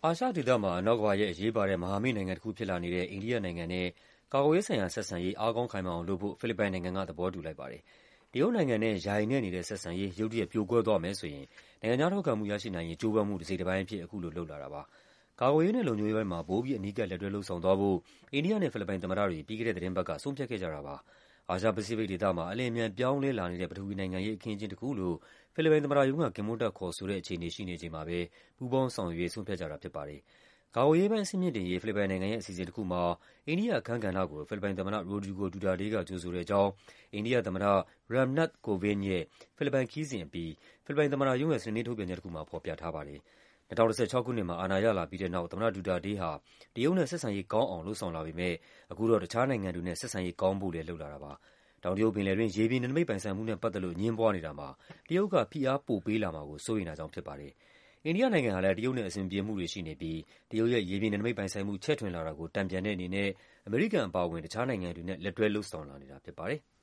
အာရှဒေသမှာ အနောက်ကမ္ဘာရဲ့အရေးပါတဲ့မဟာမိတ်နိုင်ငံတစ်ခုဖြစ်လာနေတဲ့ အိန္ဒိယနိုင်ငံနဲ့ကာကွယ်ရေးဆိုင်ရာဆက်ဆံရေး အားကောင်းခိုင်မာအောင်လုပ်ဖို့ ဖိလစ်ပိုင်နိုင်ငံက သဘောတူလိုက်ပါတယ်။ တရုတ်နိုင်ငံနဲ့ ယိုင်နဲ့နေတဲ့ဆက်ဆံရေး ရုတ်တရက်ပြိုကွဲသွားမယ်ဆိုရင် နိုင်ငံခြားထောက်ခံမှုရရှိနိုင်ရေး ကြိုးပမ်းမှုတစိတ်တပိုင်းအဖြစ် အခုလိုလုပ်လာတာပါ။ ကာကွယ်ရေးနဲ့လုံခြုံရေးပိုင်းမှာ ပိုပြီး အနီးကပ် လက်တွဲလုပ်ဆောင်သွားဖို့ အိန္ဒိယနဲ့ဖိလစ်ပိုင်သမ္မတတွေ ပြီးခဲ့တဲ့သီတင်းပတ်က ဆုံးဖြတ်ခဲ့ကြတာပါ။ အာရှ-ပစိဖိတ်ဒေသမှာ အလျင်အမြန်ပြောင်းလဲလာနေတဲ့ ပထဝီနိုင်ငံရေးအခင်းအကျင်းတခုလို့ ဖိလစ်ပိုင်သမ္မတရုံးက ကင်မွန်းတပ်ခေါ်ဆိုတဲ့အခြေအနေရှိနေချိန်မှာပဲ ပူးပေါင်းဆောင်ရွက်ရေး ဆုံးဖြတ်ကြတာဖြစ်ပါတယ်။ ကာကွယ်ရေးပိုင်း အဆင့်မြှင့်တင်ရေး ဖိလစ်ပိုင်နိုင်ငံရဲ့အစီအစဉ်တခုမှာ အိန္ဒိယအခန်းကဏ္ဍကို ဖိလစ်ပိုင်သမ္မတ Rodrigo Duterte က ကြိုဆိုတဲ့အကြောင်း အိန္ဒိယသမ္မတ Ram Nath Kovind ရဲ့ ဖိလစ်ပိုင်ခရီးစဉ်အပြီး ဖိလစ်ပိုင်သမ္မတရုံးရဲ့ စနေနေ့ထုတ်ပြန်ချက်တခုမှာ ဖော်ပြထားပါတယ်။ ၂၀၁၆ ခုနှစ်မှာ အာဏာရလာပြီးတဲ့နောက် သမ္မတ ဒူတာတေးဟာ တရုတ်နဲ့ဆက်ဆံရေးကောင်းအောင် လုပ်ဆောင်လာပေမယ့် အခုတော့ တခြားနိုင်ငံတွေနဲ့ ဆက်ဆံရေးကောင်းဖို့လည်း လုပ်လာတာပါ။ တောင်တရုတ်ပင်လယ်တွင်း ရေပြင်နယ်နိမိတ်ပိုင်ဆိုင်မှုနဲ့ပတ်သက်လို့ အငြင်းပွားနေတာမှာ တရုတ်က ဖိအားပိုပေးလာမှာကို စိုးရိမ်တာကြောင့်ဖြစ်ပါတယ်။ အိန္ဒိယနိုင်ငံဟာလည်း တရုတ်နဲ့ အဆင်မပြေမှုတွေရှိနေပြီး တရုတ်ရဲ့ ရေပြင်နယ်နိမိတ်ပိုင်ဆိုင်မှု ချဲ့ထွင်လာတာကို တန်ပြန်တဲ့အနေနဲ့ အမေရိကန်အပါအဝင် တခြားနိုင်ငံတွေနဲ့ လက်တွဲလုပ်ဆောင်လာနေတာဖြစ်ပါတယ်။